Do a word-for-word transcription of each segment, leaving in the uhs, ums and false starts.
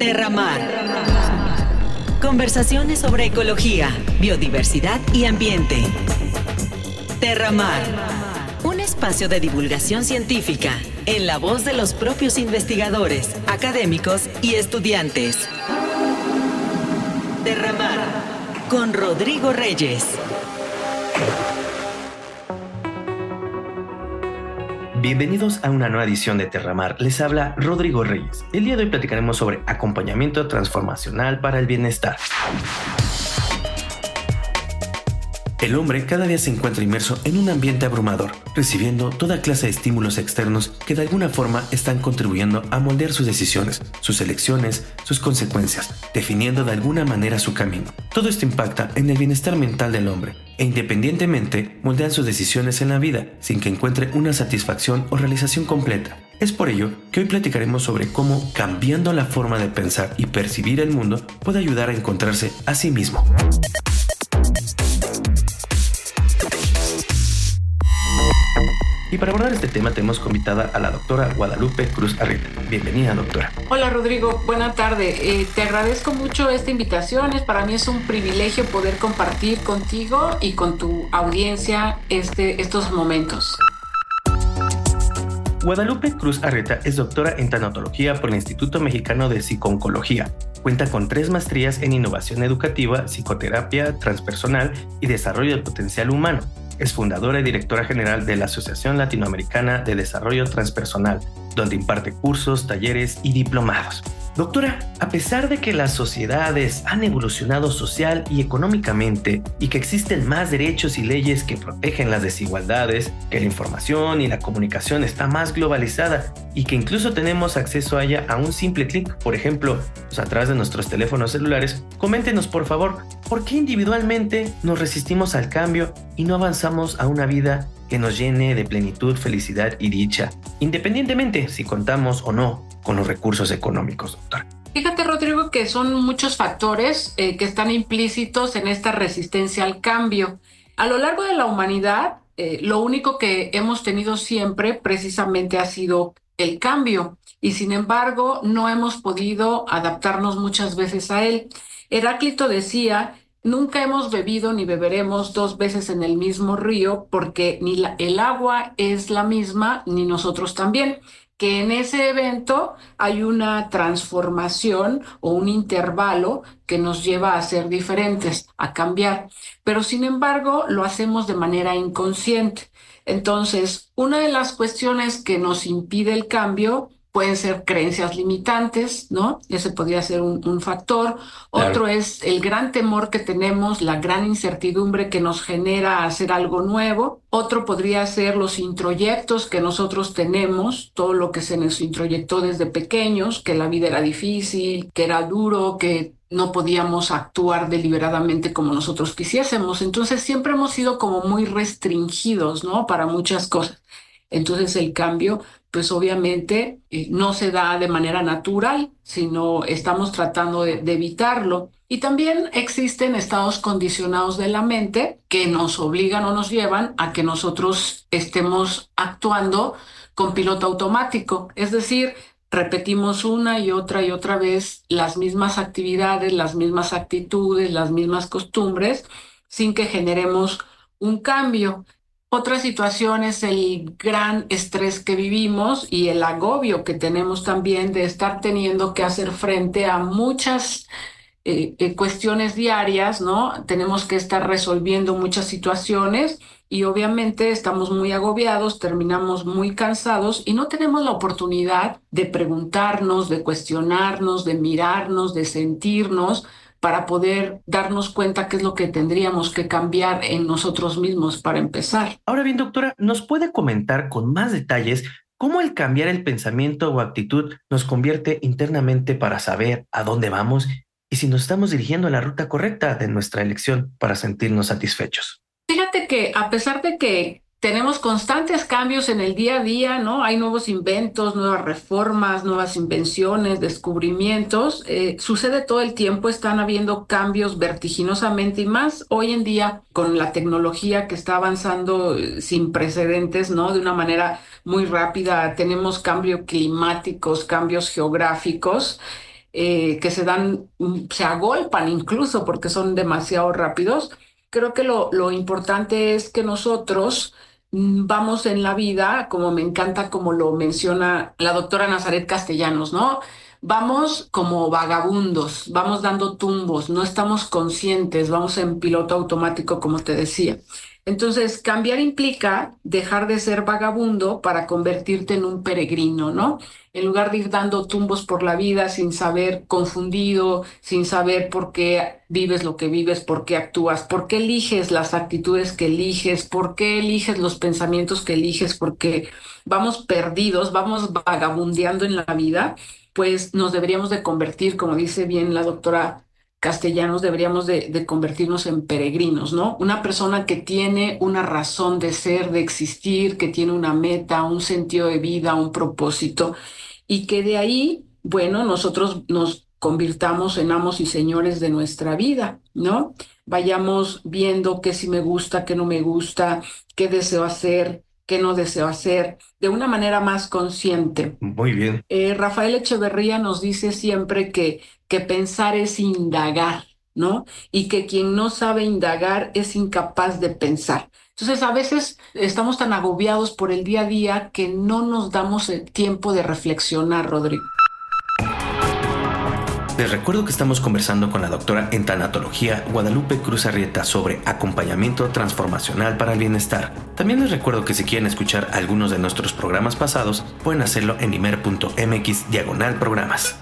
Terramar. Conversaciones sobre ecología, biodiversidad y ambiente. Terramar. Un espacio de divulgación científica en la voz de los propios investigadores, académicos y estudiantes. Terramar con Rodrigo Reyes. Bienvenidos a una nueva edición de Terramar. Les habla Rodrigo Reyes. El día de hoy platicaremos sobre acompañamiento transformacional para el bienestar. El hombre cada día se encuentra inmerso en un ambiente abrumador, recibiendo toda clase de estímulos externos que de alguna forma están contribuyendo a moldear sus decisiones, sus elecciones, sus consecuencias, definiendo de alguna manera su camino. Todo esto impacta en el bienestar mental del hombre e independientemente moldean sus decisiones en la vida sin que encuentre una satisfacción o realización completa. Es por ello que hoy platicaremos sobre cómo cambiando la forma de pensar y percibir el mundo puede ayudar a encontrarse a sí mismo. Y para abordar este tema tenemos convidada a la doctora Guadalupe Cruz Arrieta. Bienvenida, doctora. Hola, Rodrigo. Buena tarde. Eh, te agradezco mucho esta invitación. Para mí es un privilegio poder compartir contigo y con tu audiencia este, estos momentos. Guadalupe Cruz Arrieta es doctora en tanatología por el Instituto Mexicano de Psico-Oncología. Cuenta con tres maestrías en innovación educativa, psicoterapia transpersonal y desarrollo del potencial humano. Es fundadora y directora general de la Asociación Latinoamericana de Desarrollo Transpersonal, donde imparte cursos, talleres y diplomados. Doctora, a pesar de que las sociedades han evolucionado social y económicamente y que existen más derechos y leyes que protegen las desigualdades, que la información y la comunicación está más globalizada y que incluso tenemos acceso a ella a un simple clic, por ejemplo, pues a través de nuestros teléfonos celulares, coméntenos por favor, ¿por qué individualmente nos resistimos al cambio y no avanzamos a una vida que nos llene de plenitud, felicidad y dicha, independientemente si contamos o no con los recursos económicos, doctor? Fíjate, Rodrigo, que son muchos factores eh, que están implícitos en esta resistencia al cambio. A lo largo de la humanidad, eh, lo único que hemos tenido siempre precisamente ha sido el cambio y sin embargo no hemos podido adaptarnos muchas veces a él. Heráclito decía: nunca hemos bebido ni beberemos dos veces en el mismo río porque ni la, el agua es la misma ni nosotros también. Que en ese evento hay una transformación o un intervalo que nos lleva a ser diferentes, a cambiar, pero sin embargo lo hacemos de manera inconsciente. Entonces, una de las cuestiones que nos impide el cambio pueden ser creencias limitantes, ¿no? Ese podría ser un, un factor. Claro. Otro es el gran temor que tenemos, la gran incertidumbre que nos genera hacer algo nuevo. Otro podría ser los introyectos que nosotros tenemos, todo lo que se nos introyectó desde pequeños, que la vida era difícil, que era duro, que no podíamos actuar deliberadamente como nosotros quisiésemos. Entonces siempre hemos sido como muy restringidos, ¿no? Para muchas cosas. Entonces el cambio, pues obviamente eh, no se da de manera natural, sino estamos tratando de, de evitarlo. Y también existen estados condicionados de la mente que nos obligan o nos llevan a que nosotros estemos actuando con piloto automático. Es decir, repetimos una y otra y otra vez las mismas actividades, las mismas actitudes, las mismas costumbres, sin que generemos un cambio. Otra situación es el gran estrés que vivimos y el agobio que tenemos también de estar teniendo que hacer frente a muchas eh, eh, cuestiones diarias, ¿no? Tenemos que estar resolviendo muchas situaciones y obviamente estamos muy agobiados, terminamos muy cansados y no tenemos la oportunidad de preguntarnos, de cuestionarnos, de mirarnos, de sentirnos, para poder darnos cuenta qué es lo que tendríamos que cambiar en nosotros mismos para empezar. Ahora bien, doctora, ¿nos puede comentar con más detalles cómo el cambiar el pensamiento o actitud nos convierte internamente para saber a dónde vamos y si nos estamos dirigiendo a la ruta correcta de nuestra elección para sentirnos satisfechos? Fíjate que a pesar de que tenemos constantes cambios en el día a día, ¿no? Hay nuevos inventos, nuevas reformas, nuevas invenciones, descubrimientos. Eh, sucede todo el tiempo, están habiendo cambios vertiginosamente y más hoy en día con la tecnología que está avanzando eh, sin precedentes, ¿no? De una manera muy rápida. Tenemos cambios climáticos, cambios geográficos. eh, que se dan, mm, se agolpan incluso porque son demasiado rápidos. Creo que lo, lo importante es que nosotros mm, vamos en la vida, como me encanta, como lo menciona la doctora Nazaret Castellanos, ¿no? Vamos como vagabundos, vamos dando tumbos, no estamos conscientes, vamos en piloto automático, como te decía. Entonces, cambiar implica dejar de ser vagabundo para convertirte en un peregrino, ¿no? En lugar de ir dando tumbos por la vida sin saber, confundido, sin saber por qué vives lo que vives, por qué actúas, por qué eliges las actitudes que eliges, por qué eliges los pensamientos que eliges, porque vamos perdidos, vamos vagabundeando en la vida, pues nos deberíamos de convertir, como dice bien la doctora Castellanos, deberíamos de, de convertirnos en peregrinos, ¿no? Una persona que tiene una razón de ser, de existir, que tiene una meta, un sentido de vida, un propósito, y que de ahí, bueno, nosotros nos convirtamos en amos y señores de nuestra vida, ¿no? Vayamos viendo qué sí me gusta, qué no me gusta, qué deseo hacer, qué no deseo hacer, de una manera más consciente. Muy bien. Eh, Rafael Echeverría nos dice siempre que, que pensar es indagar, ¿no? Y que quien no sabe indagar es incapaz de pensar. Entonces, a veces estamos tan agobiados por el día a día que no nos damos el tiempo de reflexionar, Rodrigo. Les recuerdo que estamos conversando con la doctora en tanatología Guadalupe Cruz Arrieta sobre acompañamiento transformacional para el bienestar. También les recuerdo que si quieren escuchar algunos de nuestros programas pasados, pueden hacerlo en imer.mx diagonal programas.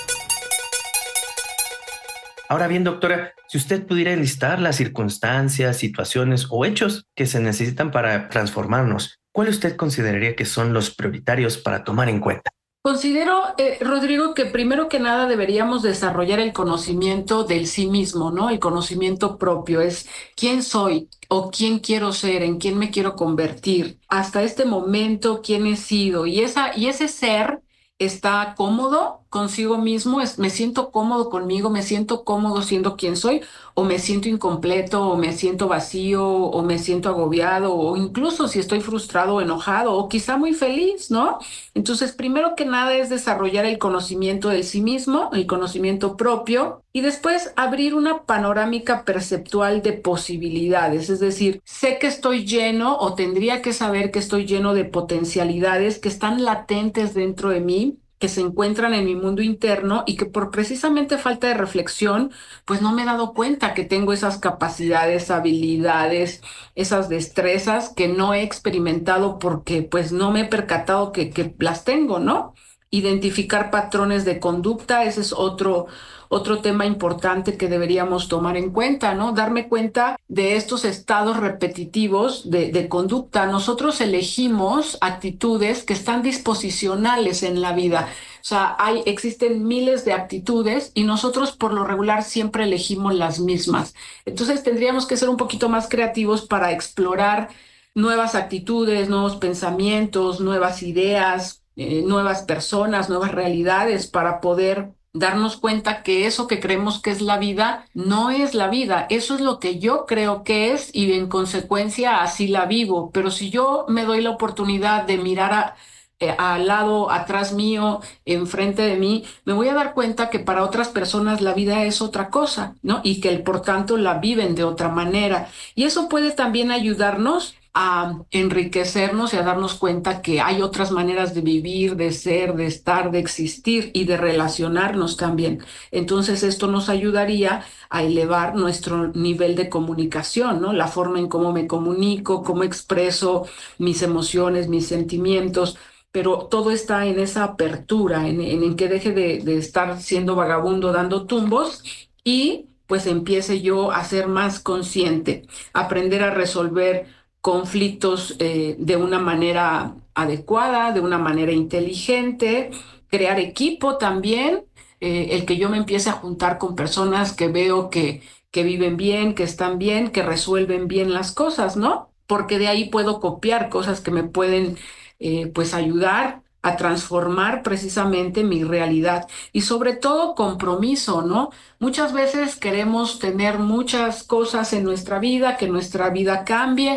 Ahora bien, doctora, si usted pudiera enlistar las circunstancias, situaciones o hechos que se necesitan para transformarnos, ¿cuál usted consideraría que son los prioritarios para tomar en cuenta? Considero, eh, Rodrigo, que primero que nada deberíamos desarrollar el conocimiento del sí mismo, ¿no? El conocimiento propio es quién soy o quién quiero ser, en quién me quiero convertir. Hasta este momento, quién he sido. Y, esa, y ese ser está cómodo consigo mismo, es, me siento cómodo conmigo, me siento cómodo siendo quien soy, o me siento incompleto, o me siento vacío, o me siento agobiado, o incluso si estoy frustrado o enojado, o quizá muy feliz, ¿no? Entonces, primero que nada es desarrollar el conocimiento del sí mismo, el conocimiento propio, y después abrir una panorámica perceptual de posibilidades, es decir, sé que estoy lleno o tendría que saber que estoy lleno de potencialidades que están latentes dentro de mí, que se encuentran en mi mundo interno y que por precisamente falta de reflexión, pues no me he dado cuenta que tengo esas capacidades, habilidades, esas destrezas que no he experimentado porque pues no me he percatado que, que las tengo, ¿no? Identificar patrones de conducta, ese es otro, otro tema importante que deberíamos tomar en cuenta, ¿no? Darme cuenta de estos estados repetitivos de, de conducta. Nosotros elegimos actitudes que están disposicionales en la vida. O sea, hay, existen miles de actitudes y nosotros por lo regular siempre elegimos las mismas. Entonces tendríamos que ser un poquito más creativos para explorar nuevas actitudes, nuevos pensamientos, nuevas ideas, eh, nuevas personas, nuevas realidades para poder darnos cuenta que eso que creemos que es la vida no es la vida, eso es lo que yo creo que es y en consecuencia así la vivo. Pero si yo me doy la oportunidad de mirar a, eh, al lado, atrás mío, enfrente de mí, me voy a dar cuenta que para otras personas la vida es otra cosa, ¿no? Y que por tanto la viven de otra manera. Y eso puede también ayudarnos a enriquecernos y a darnos cuenta que hay otras maneras de vivir, de ser, de estar, de existir y de relacionarnos también. Entonces esto nos ayudaría a elevar nuestro nivel de comunicación, ¿no? La forma en cómo me comunico, cómo expreso mis emociones, mis sentimientos, pero todo está en esa apertura, en, en, en que deje de, de estar siendo vagabundo dando tumbos y pues empiece yo a ser más consciente, aprender a resolver conflictos eh, de una manera adecuada, de una manera inteligente, crear equipo también, eh, el que yo me empiece a juntar con personas que veo que, que viven bien, que están bien, que resuelven bien las cosas, ¿no? Porque de ahí puedo copiar cosas que me pueden eh, pues ayudar a transformar precisamente mi realidad y sobre todo compromiso, ¿no? Muchas veces queremos tener muchas cosas en nuestra vida, que nuestra vida cambie,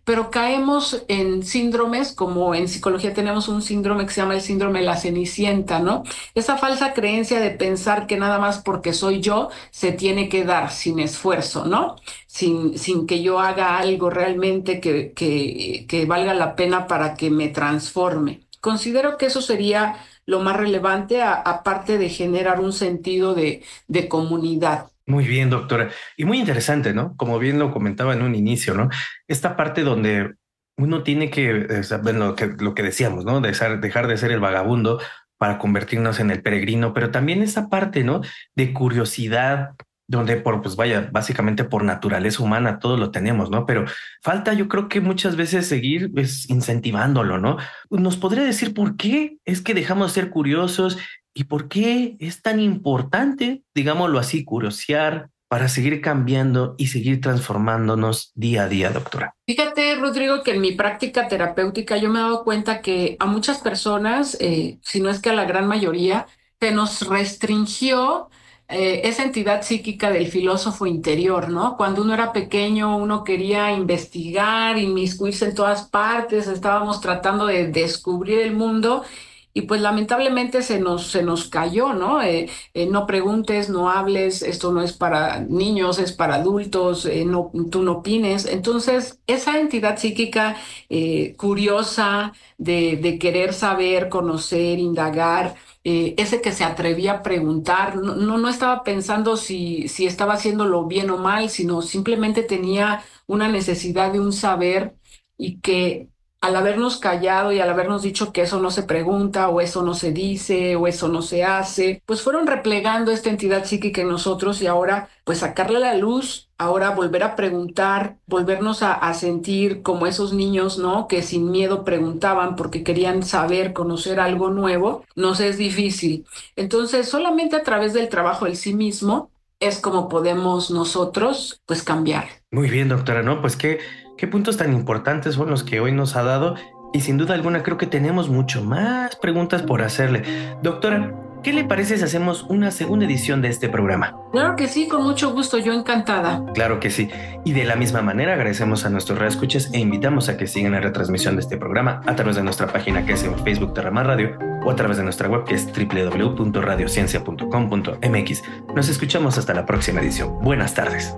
pero caemos en síndromes, como en psicología tenemos un síndrome que se llama el síndrome de la Cenicienta, ¿no? Esa falsa creencia de pensar que nada más porque soy yo se tiene que dar sin esfuerzo, ¿no? Sin, sin que yo haga algo realmente que, que, que valga la pena para que me transforme. Considero que eso sería lo más relevante, a, aparte de generar un sentido de, de comunidad. Muy bien, doctora. Y muy interesante, ¿no? Como bien lo comentaba en un inicio, ¿no? Esta parte donde uno tiene que, bueno, lo que, lo que decíamos, ¿no? Dejar, dejar de ser el vagabundo para convertirnos en el peregrino, pero también esa parte, ¿no? De curiosidad, donde por, pues vaya, básicamente por naturaleza humana todo lo tenemos, ¿no? Pero falta, yo creo que muchas veces seguir pues, incentivándolo, ¿no? ¿Nos podría decir por qué es que dejamos de ser curiosos y por qué es tan importante, digámoslo así, curiosear para seguir cambiando y seguir transformándonos día a día, doctora? Fíjate, Rodrigo, que en mi práctica terapéutica yo me he dado cuenta que a muchas personas, eh, si no es que a la gran mayoría, se nos restringió Eh, esa entidad psíquica del filósofo interior, ¿no? Cuando uno era pequeño, uno quería investigar, inmiscuirse en todas partes, estábamos tratando de descubrir el mundo y pues lamentablemente se nos, se nos cayó, ¿no? Eh, eh, no preguntes, no hables, esto no es para niños, es para adultos, eh, no, tú no opines. Entonces, esa entidad psíquica eh, curiosa de, de querer saber, conocer, indagar, Eh, ese que se atrevía a preguntar, no, no, no estaba pensando si, si estaba haciéndolo bien o mal, sino simplemente tenía una necesidad de un saber y que al habernos callado y al habernos dicho que eso no se pregunta o eso no se dice o eso no se hace, pues fueron replegando esta entidad psíquica en nosotros y ahora pues sacarle a la luz, ahora volver a preguntar, volvernos a, a sentir como esos niños, ¿no? Que sin miedo preguntaban porque querían saber, conocer algo nuevo, nos es difícil. Entonces solamente a través del trabajo en sí mismo es como podemos nosotros pues cambiar. Muy bien, doctora, ¿no? Pues qué, qué puntos tan importantes son los que hoy nos ha dado y sin duda alguna creo que tenemos mucho más preguntas por hacerle. Doctora, ¿qué le parece si hacemos una segunda edición de este programa? Claro que sí, con mucho gusto, yo encantada. Claro que sí. Y de la misma manera agradecemos a nuestros radioescuchas e invitamos a que sigan la retransmisión de este programa a través de nuestra página que es en Facebook Terramar Radio o a través de nuestra web que es doble u doble u doble u punto radiociencia punto com punto m x. Nos escuchamos hasta la próxima edición. Buenas tardes.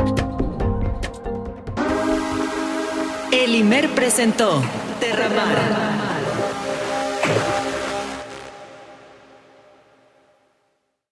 El I M E R presentó Terramar,